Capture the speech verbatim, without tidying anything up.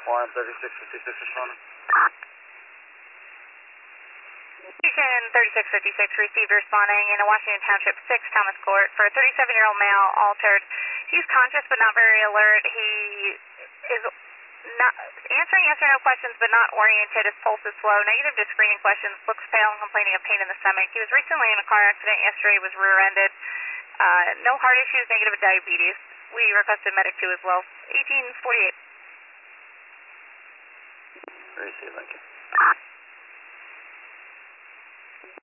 One thirty-six fifty-six responding. Station thirty-six fifty-six received responding in a Washington Township six Thomas Court for a thirty-seven-year-old male altered. He's conscious but not very alert. He is not answering yes or no questions but not oriented. His pulse is slow. Negative to screening questions. Looks pale and complaining of pain in the stomach. He was recently in a car accident. Yesterday was rear-ended. Uh, no heart issues. Negative diabetes. We requested medic two as well. eighteen forty-eight. Receive, thank you.